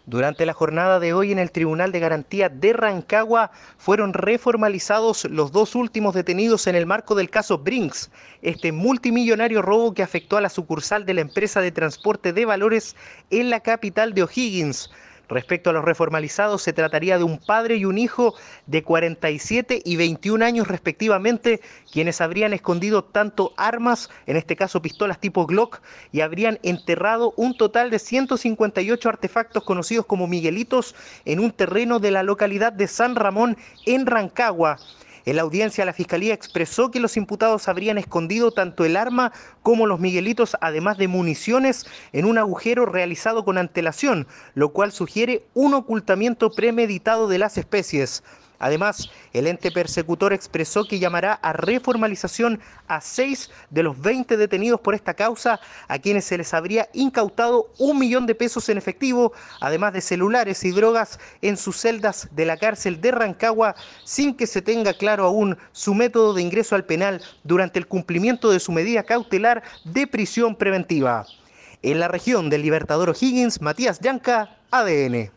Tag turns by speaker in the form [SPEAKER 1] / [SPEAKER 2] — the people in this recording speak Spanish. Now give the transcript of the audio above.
[SPEAKER 1] Durante la jornada de hoy en el Tribunal de Garantía de Rancagua fueron reformalizados los dos últimos detenidos en el marco del caso Brinks, este multimillonario robo que afectó a la sucursal de la empresa de transporte de valores en la capital de O'Higgins. Respecto a los reformalizados, se trataría de un padre y un hijo de 47 y 21 años respectivamente, quienes habrían escondido tanto armas, en este caso pistolas tipo Glock, y habrían enterrado un total de 158 artefactos conocidos como Miguelitos en un terreno de la localidad de San Ramón, en Rancagua. En la audiencia, la Fiscalía expresó que los imputados habrían escondido tanto el arma como los Miguelitos, además de municiones, en un agujero realizado con antelación, lo cual sugiere un ocultamiento premeditado de las especies. Además, el ente persecutor expresó que llamará a reformalización a 6 de los 20 detenidos por esta causa, a quienes se les habría incautado 1 millón de pesos en efectivo, además de celulares y drogas en sus celdas de la cárcel de Rancagua, sin que se tenga claro aún su método de ingreso al penal durante el cumplimiento de su medida cautelar de prisión preventiva. En la región del Libertador O'Higgins, Matías Llanca, ADN.